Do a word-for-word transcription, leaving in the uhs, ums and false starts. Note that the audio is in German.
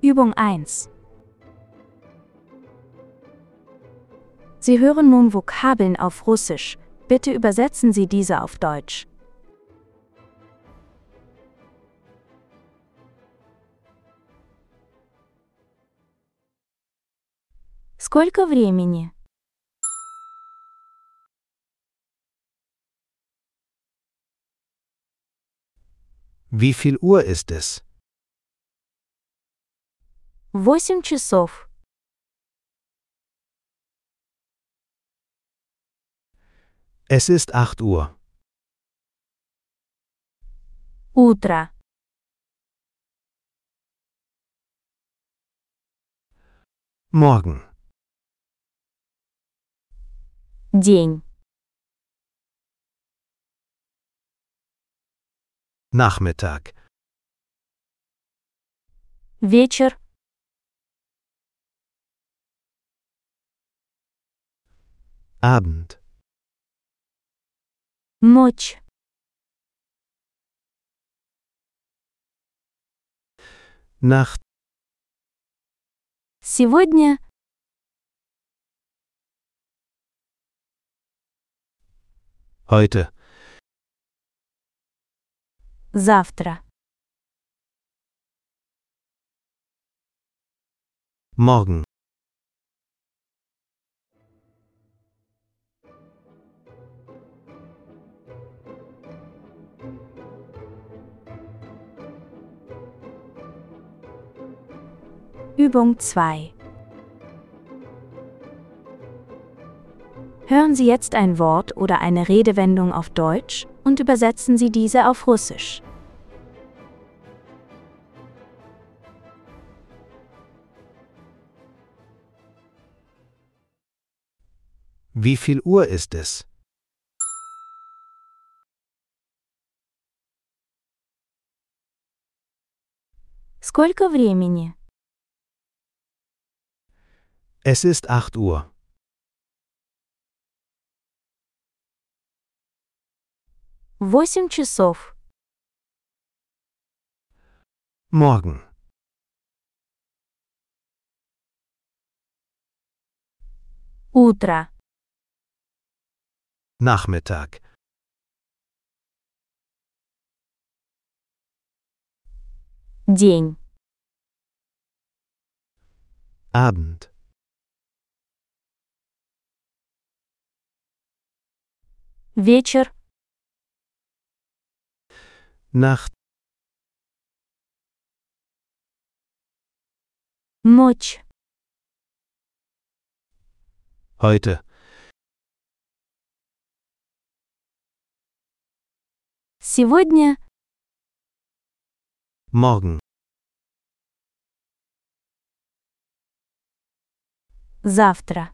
Übung eins. Sie hören nun Vokabeln auf Russisch. Bitte übersetzen Sie diese auf Deutsch. Сколько времени? Wie viel Uhr ist es? Восемь часов. Es ist acht Uhr. Утро. Morgen. День. Nachmittag. Вечер. Abend. Ночь. Nacht. Сегодня. Heute. Завтра. Morgen. Übung zwei. Hören Sie jetzt ein Wort oder eine Redewendung auf Deutsch und übersetzen Sie diese auf Russisch. Wie viel Uhr ist es? Сколько времени? Es ist acht Uhr. Восемь часов. Morgen. Утро. Nachmittag. День. Abend. Вечер. Nacht. Ночь. Heute. Сегодня. Morgen. Завтра.